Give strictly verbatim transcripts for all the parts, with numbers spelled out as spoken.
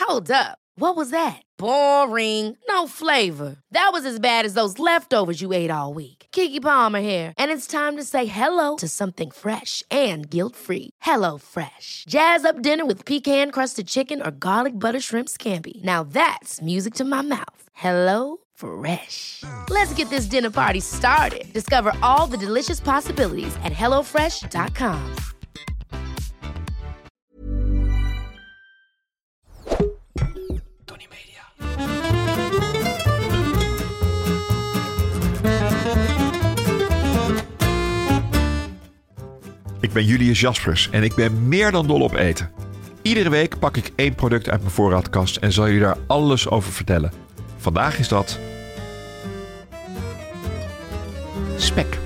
Hold up. What was that? Boring. No flavor. That was as bad as those leftovers you ate all week. Keke Palmer here, and it's time to say hello to something fresh and guilt-free. Hello Fresh. Jazz up dinner with pecan-crusted chicken or garlic butter shrimp scampi. Now that's music to my mouth. Hello Fresh. Let's get this dinner party started. Discover all the delicious possibilities at hello fresh dot com. Tony Media. Ik ben Julius Jaspers en ik ben meer dan dol op eten. Iedere week pak ik één product uit mijn voorraadkast en zal jullie daar alles over vertellen. Vandaag is dat spek.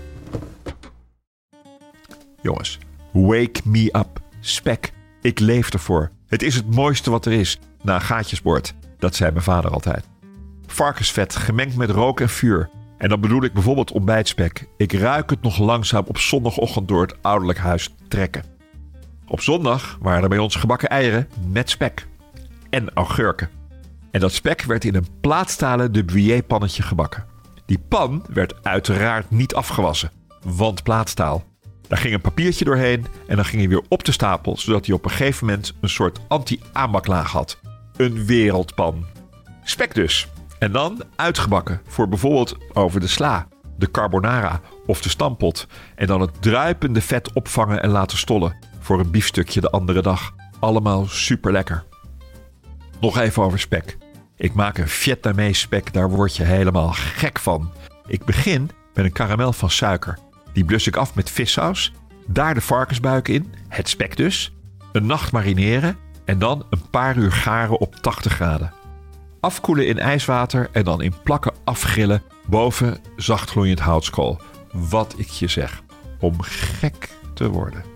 Jongens, wake me up. Spek. Ik leef ervoor. Het is het mooiste wat er is. Na een gaatjesbord. Dat zei mijn vader altijd. Varkensvet gemengd met rook en vuur. En dan bedoel ik bijvoorbeeld ontbijtspek. Ik ruik het nog langzaam op zondagochtend door het ouderlijk huis trekken. Op zondag waren er bij ons gebakken eieren met spek. En augurken. En dat spek werd in een plaatstalen de Bruyère pannetje gebakken. Die pan werd uiteraard niet afgewassen, want plaatstaal. Daar ging een papiertje doorheen en dan ging hij weer op de stapel, zodat hij op een gegeven moment een soort anti-aanbaklaag had. Een wereldpan. Spek dus. En dan uitgebakken voor bijvoorbeeld over de sla, de carbonara of de stampot. En dan het druipende vet opvangen en laten stollen voor een biefstukje de andere dag. Allemaal super lekker. Nog even over spek. Ik maak een Vietnamees spek, daar word je helemaal gek van. Ik begin met een karamel van suiker. Die blus ik af met vissaus. Daar de varkensbuik in, het spek dus. Een nacht marineren en dan een paar uur garen op tachtig graden. Afkoelen in ijswater en dan in plakken afgrillen boven zachtgloeiend houtskool. Wat ik je zeg, om gek te worden.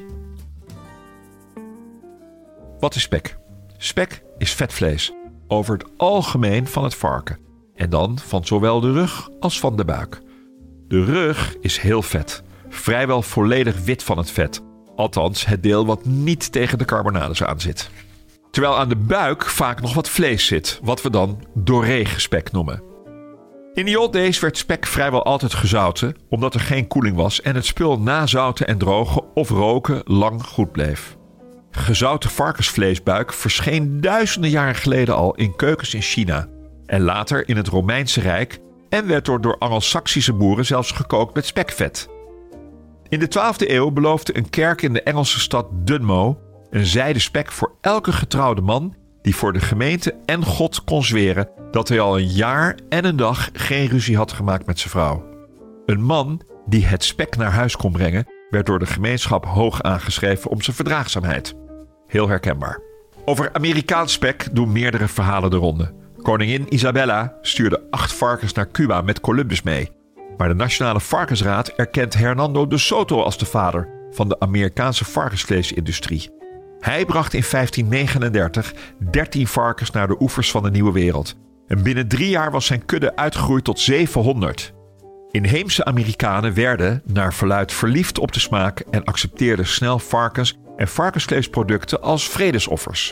Wat is spek? Spek is vetvlees. Over het algemeen van het varken. En dan van zowel de rug als van de buik. De rug is heel vet. Vrijwel volledig wit van het vet. Althans, het deel wat niet tegen de carbonades aan zit. Terwijl aan de buik vaak nog wat vlees zit. Wat we dan doré-spek noemen. In the old days werd spek vrijwel altijd gezouten. Omdat er geen koeling was. En het spul na zouten en drogen of roken lang goed bleef. Gezouten varkensvleesbuik verscheen duizenden jaren geleden al in keukens in China. En later in het Romeinse Rijk en werd door, door Angelsaksische boeren zelfs gekookt met spekvet. In de twaalfde eeuw beloofde een kerk in de Engelse stad Dunmow een zijde spek voor elke getrouwde man die voor de gemeente en God kon zweren dat hij al een jaar en een dag geen ruzie had gemaakt met zijn vrouw. Een man die het spek naar huis kon brengen werd door de gemeenschap hoog aangeschreven om zijn verdraagzaamheid. Heel herkenbaar. Over Amerikaans spek doen meerdere verhalen de ronde. Koningin Isabella stuurde acht varkens naar Cuba met Columbus mee. Maar de Nationale Varkensraad erkent Hernando de Soto als de vader van de Amerikaanse varkensvleesindustrie. Hij bracht in vijftien negenendertig dertien varkens naar de oevers van de Nieuwe Wereld. En binnen drie jaar was zijn kudde uitgegroeid tot zevenhonderd. Inheemse Amerikanen werden, naar verluidt, verliefd op de smaak en accepteerden snel varkens en varkensvleesproducten als vredesoffers.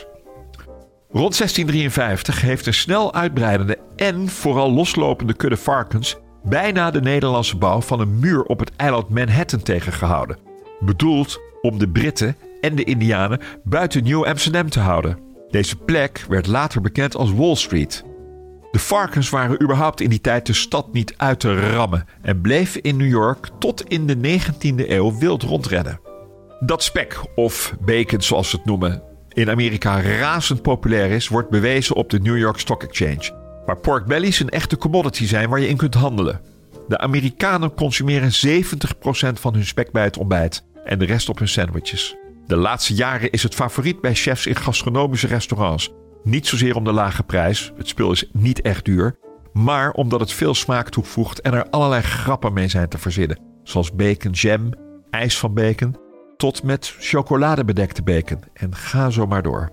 Rond zestien drieënvijftig heeft een snel uitbreidende en vooral loslopende kudde varkens bijna de Nederlandse bouw van een muur op het eiland Manhattan tegengehouden. Bedoeld om de Britten en de Indianen buiten Nieuw Amsterdam te houden. Deze plek werd later bekend als Wall Street. De varkens waren überhaupt in die tijd de stad niet uit te rammen en bleven in New York tot in de negentiende eeuw wild rondrennen. Dat spek, of bacon zoals ze het noemen, in Amerika razend populair is, wordt bewezen op de New York Stock Exchange, waar pork bellies een echte commodity zijn waar je in kunt handelen. De Amerikanen consumeren zeventig procent van hun spek bij het ontbijt en de rest op hun sandwiches. De laatste jaren is het favoriet bij chefs in gastronomische restaurants. Niet zozeer om de lage prijs, het spul is niet echt duur, maar omdat het veel smaak toevoegt en er allerlei grappen mee zijn te verzinnen. Zoals bacon jam, ijs van bacon, tot met chocoladebedekte bacon. En ga zo maar door.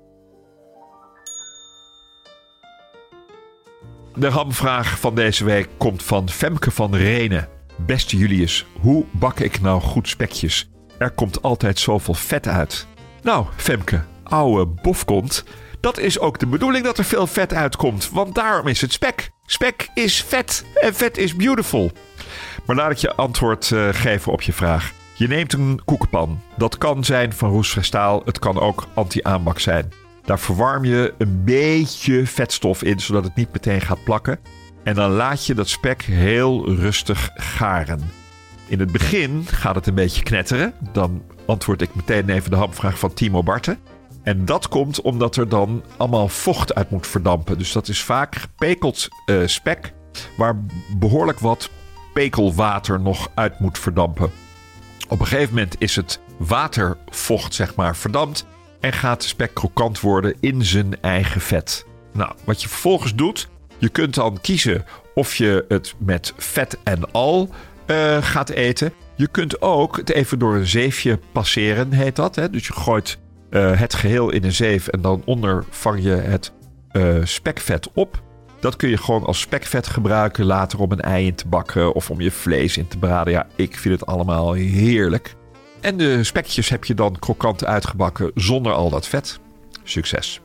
De hamvraag van deze week komt van Femke van Renen. Beste Julius, hoe bak ik nou goed spekjes? Er komt altijd zoveel vet uit. Nou, Femke, ouwe bofkont, Dat is ook de bedoeling dat er veel vet uitkomt, want daarom is het spek. Spek is vet en vet is beautiful. Maar laat ik je antwoord uh, geven op je vraag. Je neemt een koekenpan. Dat kan zijn van roestvrij staal, het kan ook anti-aanbak zijn. Daar verwarm je een beetje vetstof in, zodat het niet meteen gaat plakken. En dan laat je dat spek heel rustig garen. In het begin gaat het een beetje knetteren. Dan antwoord ik meteen even de hamvraag van Timo Barten. En dat komt omdat er dan allemaal vocht uit moet verdampen. Dus dat is vaak gepekeld uh, spek waar behoorlijk wat pekelwater nog uit moet verdampen. Op een gegeven moment is het watervocht zeg maar verdampt en gaat de spek krokant worden in zijn eigen vet. Nou, wat je vervolgens doet, je kunt dan kiezen of je het met vet en al uh, gaat eten. Je kunt ook het even door een zeefje passeren, heet dat. Hè? Dus je gooit uh, het geheel in een zeef en dan onder vang je het uh, spekvet op. Dat kun je gewoon als spekvet gebruiken later om een ei in te bakken of om je vlees in te braden. Ja, ik vind het allemaal heerlijk. En de spekjes heb je dan krokant uitgebakken zonder al dat vet. Succes!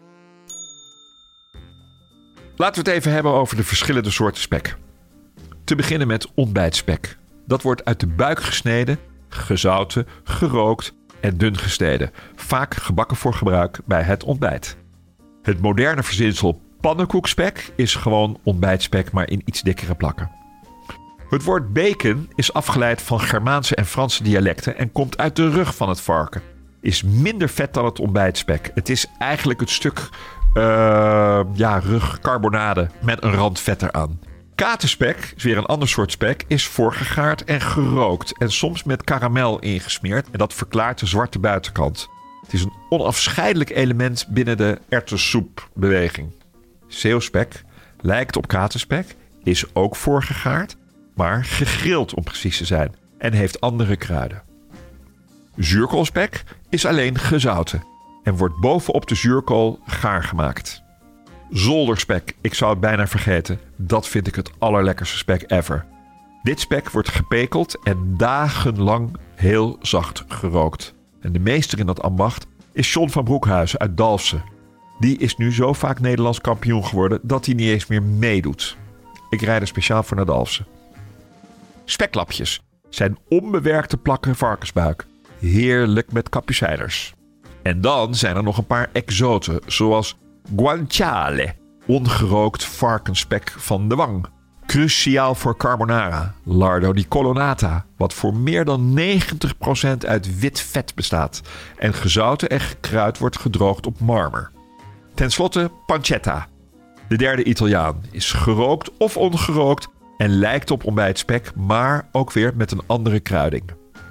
Laten we het even hebben over de verschillende soorten spek. Te beginnen met ontbijtspek. Dat wordt uit de buik gesneden, gezouten, gerookt en dun gesneden. Vaak gebakken voor gebruik bij het ontbijt. Het moderne verzinsel pannenkoekspek is gewoon ontbijtspek, maar in iets dikkere plakken. Het woord bacon is afgeleid van Germaanse en Franse dialecten en komt uit de rug van het varken. Is minder vet dan het ontbijtspek. Het is eigenlijk het stuk uh, ja, rugcarbonade met een rand vet eraan. Katenspek, is weer een ander soort spek, is voorgegaard en gerookt en soms met karamel ingesmeerd en dat verklaart de zwarte buitenkant. Het is een onafscheidelijk element binnen de erwtensoepbeweging. Zeeuwspek lijkt op katenspek, is ook voorgegaard, maar gegrild om precies te zijn en heeft andere kruiden. Zuurkoolspek is alleen gezouten en wordt bovenop de zuurkool gaar gemaakt. Zolderspek, ik zou het bijna vergeten, dat vind ik het allerlekkerste spek ever. Dit spek wordt gepekeld en dagenlang heel zacht gerookt. En de meester in dat ambacht is John van Broekhuizen uit Dalfsen. Die is nu zo vaak Nederlands kampioen geworden dat hij niet eens meer meedoet. Ik rijd er speciaal voor naar Dalfsen. Speklapjes zijn onbewerkte plakken varkensbuik. Heerlijk met kapucijners. En dan zijn er nog een paar exoten, zoals guanciale, ongerookt varkensspek van de wang. Cruciaal voor carbonara, lardo di colonnata, wat voor meer dan negentig procent uit wit vet bestaat en gezouten en gekruid wordt gedroogd op marmer. Ten slotte pancetta. De derde Italiaan is gerookt of ongerookt en lijkt op ontbijtspek, maar ook weer met een andere kruiding.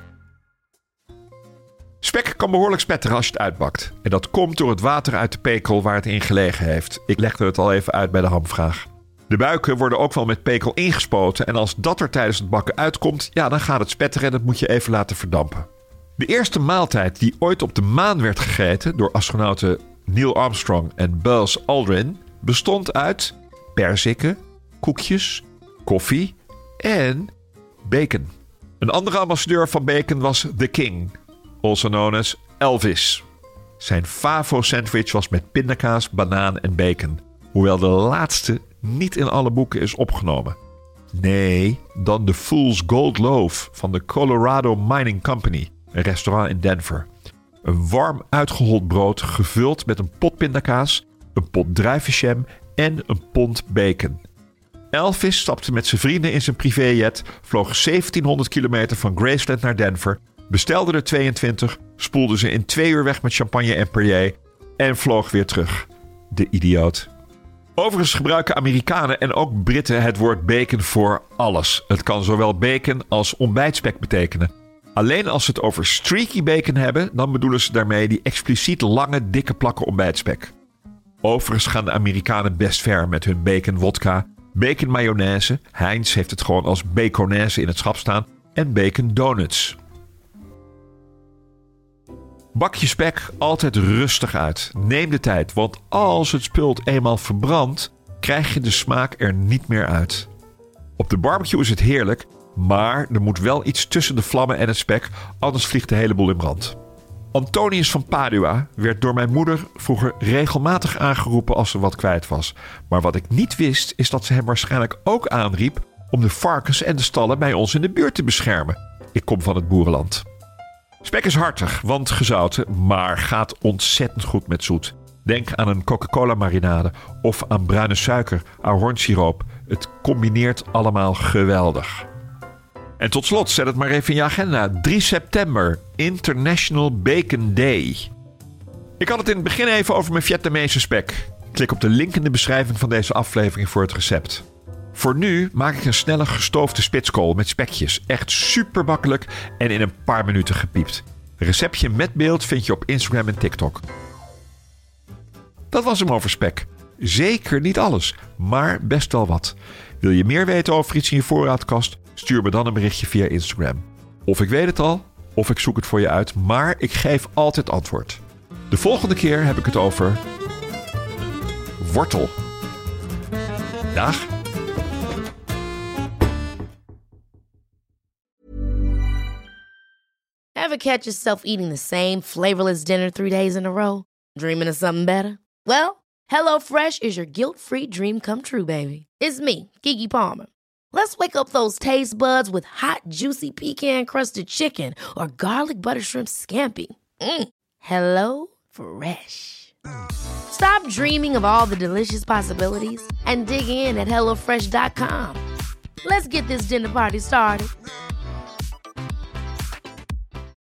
Spek kan behoorlijk spetteren als je het uitbakt. En dat komt door het water uit de pekel waar het in gelegen heeft. Ik legde het al even uit bij de hamvraag. De buiken worden ook wel met pekel ingespoten en als dat er tijdens het bakken uitkomt, ja, dan gaat het spetteren en dat moet je even laten verdampen. De eerste maaltijd die ooit op de maan werd gegeten door astronauten Neil Armstrong en Buzz Aldrin bestond uit perziken, koekjes, koffie en bacon. Een andere ambassadeur van bacon was The King, also known as Elvis. Zijn favo-sandwich was met pindakaas, banaan en bacon, hoewel de laatste niet in alle boeken is opgenomen. Nee, dan de Fool's Gold Loaf van de Colorado Mining Company, een restaurant in Denver. Een warm uitgehold brood gevuld met een pot pindakaas, een pot druivenjam en een pond bacon. Elvis stapte met zijn vrienden in zijn privéjet, vloog zeventienhonderd kilometer van Graceland naar Denver, bestelde er tweeëntwintig, spoelde ze in twee uur weg met champagne en Perrier en vloog weer terug. De idioot. Overigens gebruiken Amerikanen en ook Britten het woord bacon voor alles. Het kan zowel bacon als ontbijtspek betekenen. Alleen als ze het over streaky bacon hebben, dan bedoelen ze daarmee die expliciet lange, dikke plakken ontbijtspek. Overigens gaan de Amerikanen best ver met hun bacon wodka, bacon mayonaise, Heinz heeft het gewoon als baconaise in het schap staan, en bacon donuts. Bak je spek altijd rustig uit. Neem de tijd, want als het spul eenmaal verbrandt, krijg je de smaak er niet meer uit. Op de barbecue is het heerlijk, maar er moet wel iets tussen de vlammen en het spek, anders vliegt de hele boel in brand. Antonius van Padua werd door mijn moeder vroeger regelmatig aangeroepen als ze wat kwijt was. Maar wat ik niet wist is dat ze hem waarschijnlijk ook aanriep om de varkens en de stallen bij ons in de buurt te beschermen. Ik kom van het boerenland. Spek is hartig, want gezouten, maar gaat ontzettend goed met zoet. Denk aan een Coca-Cola marinade of aan bruine suiker, ahornsiroop. Het combineert allemaal geweldig. En tot slot, zet het maar even in je agenda. drie september, International Bacon Day. Ik had het in het begin even over mijn Vietnamese spek. Klik op de link in de beschrijving van deze aflevering voor het recept. Voor nu maak ik een snelle gestoofde spitskool met spekjes. Echt super makkelijk en in een paar minuten gepiept. Een receptje met beeld vind je op Instagram en TikTok. Dat was hem over spek. Zeker niet alles, maar best wel wat. Wil je meer weten over iets in je voorraadkast? Stuur me dan een berichtje via Instagram. Of ik weet het al, of ik zoek het voor je uit, maar ik geef altijd antwoord. De volgende keer heb ik het over wortel. Dag. Ever catch yourself eating the same flavorless dinner three days in a row? Dreaming of something better? Well, HelloFresh is your guilt-free dream come true, baby. It's me, Keke Palmer. Let's wake up those taste buds with hot, juicy pecan-crusted chicken or garlic butter shrimp scampi. Mm. Hello Fresh. Stop dreaming of all the delicious possibilities and dig in at hello fresh dot com. Let's get this dinner party started.